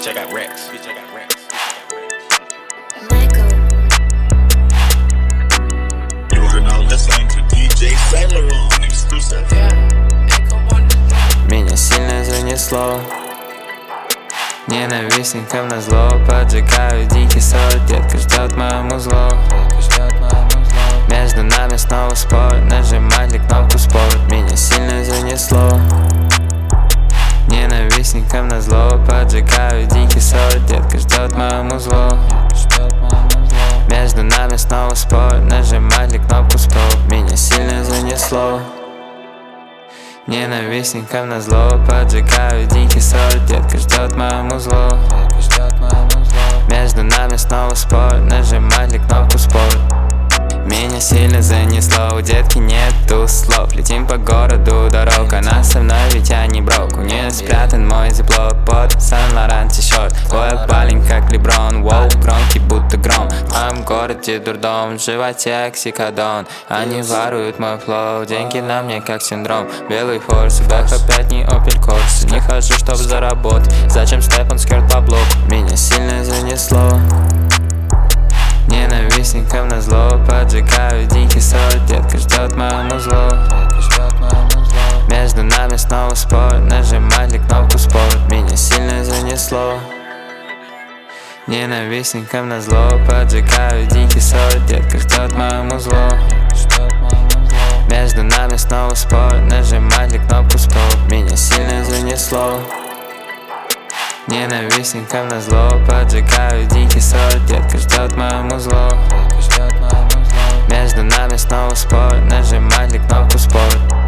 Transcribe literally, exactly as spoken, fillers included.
Bitch, I got racks. Bitch, I got racks. Michael. You are now listening to ди джей Saint Laurent exclusive. Меня сильно занесло. Ненавистникам назло поджигаю дикий сорт. Детка ждет мое музло. Между нами снова спор. Нажимать ли кнопку спорт. Меня сильно занесло. Ненавистникам назло поджигаю дикий сорт. Детка ждет мое музло. Между нами снова спор. Нажимать ли кнопку спорт. Меня сильно занесло. Ненавистникам назло поджигаю дикий сорт. Детка ждет мое музло. Между нами снова спор. Нажимать ли кнопку спорт. Меня сильно занесло, у детки нету слов. Летим по городу дорог, она со мной, ведь я не брок. У нее спрятан мой зиплок под Сан-Лоран тишот. Твой парень как Леброн, воу, громкий будто гром. В моем городе дурдом, в животе оксикодон. Они воруют мой флоу, деньги на мне как синдром. Белый форс, бэк опять не Opel Corsa. Не хожу, чтоб заработать, зачем степан скерт по блоку. Меня сильно занесло. Ненавистникам назло поджигаю дикий сорт. Детка ждет мое музло. Между нами снова спор. Нажимать ли кнопку спорт. Меня сильно занесло. Ненавистникам назло поджигаю дикий сорт. Детка ждет мое музло. Между нами снова спор. Нажимать ли кнопку спорт. Меня сильно занесло. Ненавистникам назло поджигаю дикий сорт. Детка ждет мое музло. Между нами снова спор. Нажимать ли кнопку спорт.